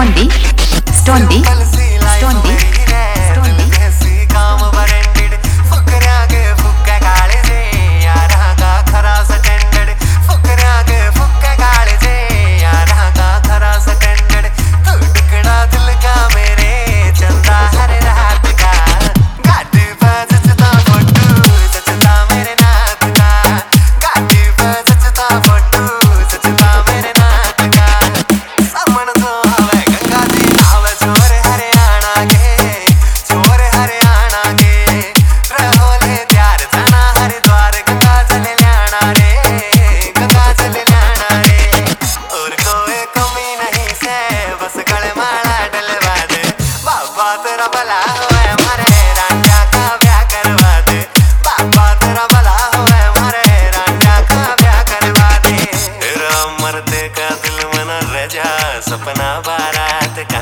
स्टोंडी स्टोंडी स्टोंडी स्टोंडी काम बरेंडेड फुकऱ्या के फुक्के काळे जे यारा का खरा स्टैंडर्ड फुकऱ्या के फुक्के काळे जे यारा का खरा स्टैंडर्ड तू टुकड़ा दिल का मेरे चंदा हर रात का गाड़ी बजता फोटो सजता मेरे नाथ का गाड़ी बजता फोटो सजता मेरे नाथ का सामन तो हवे गंगा जी आवे छोरे हरियाणा के छोरे हरियाणा के रहोले त्यार जाना हरिद्वार गंगा जल ल्याना रे गंगा जल ल्याना रे और कोई कमी नहीं से बस गले माला डलवा दे बाबा तेरा भला होए मारे रांझा का ब्याह करवा दे बाबा तेरा भला होए मारे रांझा का ब्याह करवा दे तेरा मरते का दिल में न रह जा सपना बारात का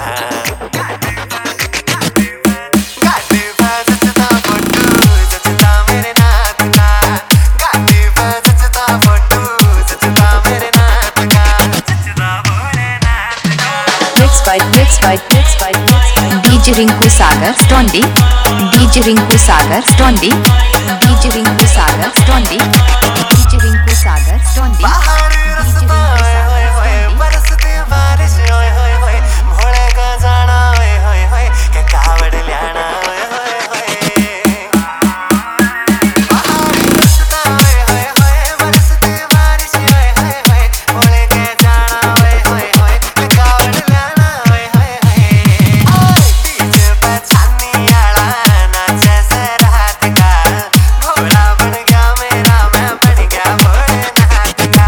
गाड़ी बजता फोटो सजता मेरे नाथ का गाड़ी बजता फोटो सजता मेरे नाथ का सजता भोलेनाथ का mixed by DJ Rinku Sagar स्टोंडी DJ Rinku Sagar स्टोंडी DJ Rinku Sagar स्टोंडी DJ Rinku Sagar स्टोंडी पहाड़ी रास्ता होए होए बरसती बारिश होए होए होए भोले का जाना होए होए होए के कावड़ ल्याना होए होए होए पहाड़ी रास्ता होए होए होए बरसती बारिश होए होए होए भोले के जाना होए होए होए के कावड़ ल्याना होए होए होए डीजे पे छानी आला नाचे से रात का भोला बन गया मेरा मैं बन गया भोलेनाथ का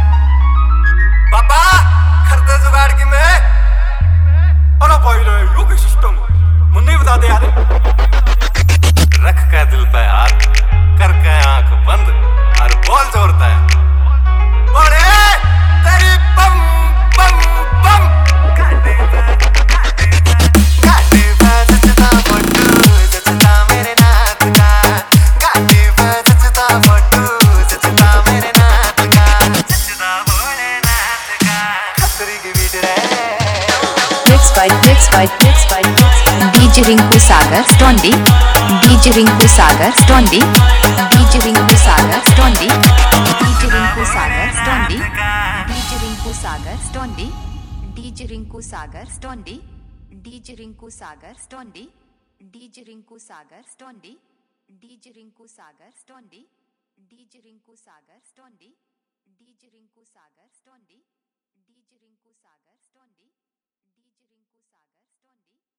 पापा खरदे जुगाड़ की मैं अरे भाई रे यो के सिस्टम मुन्ने बता दे यार रख का दिल पे हाथ कर के आंख बंद और बोल जोरता है बोले तेरी बम बम बम गाड़ी बजता फोटो सजता मेरे नाथ का गाड़ी बजता फोटो सजता मेरे नाथ का सजता भोलेनाथ का खतरी की बीट रे mixed by DJ Rinku Sagar स्टोंडी DJ Rinku Sagar स्टोंडी DJ Rinku Sagar स्टोंडी DJ Rinku Sagar स्टोंडी DJ Rinku Sagar स्टोंडी DJ Rinku Sagar स्टोंडी DJ Rinku Sagar स्टोंडी DJ Rinku Sagar स्टोंडी DJ Rinku Sagar स्टोंडी DJ Rinku Sagar स्टोंडी DJ Rinku Sagar स्टोंडी DJ Rinku Sagar स्टोंडी DJ Rinku Sagar स्टोंडी